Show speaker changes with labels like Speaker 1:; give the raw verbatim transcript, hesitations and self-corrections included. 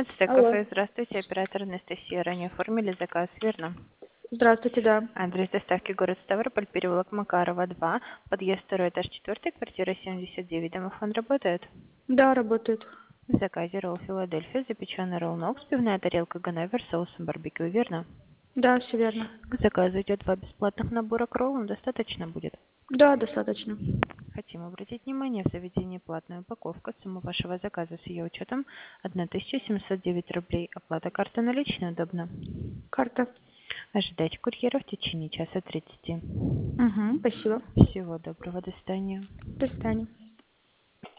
Speaker 1: Ацтек
Speaker 2: Алло.
Speaker 1: кафе, здравствуйте, оператор Анастасия. Ранее оформили заказ, верно?
Speaker 2: Здравствуйте, да.
Speaker 1: Адрес доставки город Ставрополь, переулок Макарова, два, подъезд второй, этаж четыре, квартира семьдесят девять. Домофон работает?
Speaker 2: Да, работает.
Speaker 1: В заказе ролл Филадельфия, запеченный ролл Нокс, пивная тарелка Ганновер с соусом барбекю, верно?
Speaker 2: Да, все верно.
Speaker 1: К заказу идет два бесплатных набора к роллам, достаточно будет?
Speaker 2: Да, достаточно.
Speaker 1: Хотим обратить внимание, в заведении платная упаковка. Сумма вашего заказа с ее учетом тысяча семьсот девять рублей. Оплата карты наличной удобно.
Speaker 2: Карта.
Speaker 1: Ожидайте курьера в течение часа тридцати.
Speaker 2: Угу, спасибо.
Speaker 1: Всего доброго, до свидания.
Speaker 2: До свидания.